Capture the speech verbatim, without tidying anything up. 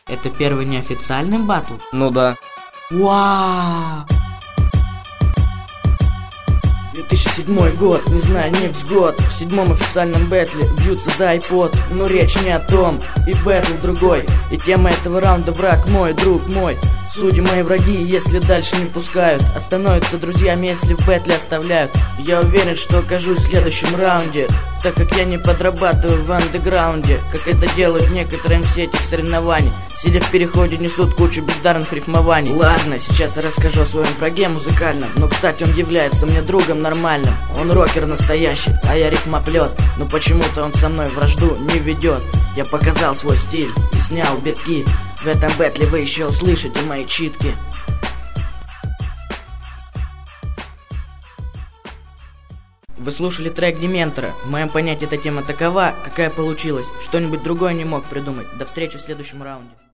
Это первый неофициальный батл? Ну да. Вау! две тысячи седьмой год, не знаю невзгод. В седьмом официальном бэтле бьются за айпод. Но речь не о том, и бэтл другой. И тема этого раунда враг мой, друг мой. Судьи мои враги, если дальше не пускают, а становятся друзьями, если в бэтле оставляют. Я уверен, что окажусь в следующем раунде, так как я не подрабатываю в андеграунде, как это делают некоторые эм си этих соревнований. Сидя в переходе, несут кучу бездарных рифмований. Ладно, сейчас я расскажу о своем враге музыкальном, но, кстати, он является мне другом нормальным. Он рокер настоящий, а я рифмоплет, но почему-то он со мной вражду не ведет. Я показал свой стиль и снял битки. В этом бэтле вы еще услышите мои читки. Вы слушали трек Дементора. В моем понятии эта тема такова, какая получилась. Что-нибудь другое не мог придумать. До встречи в следующем раунде.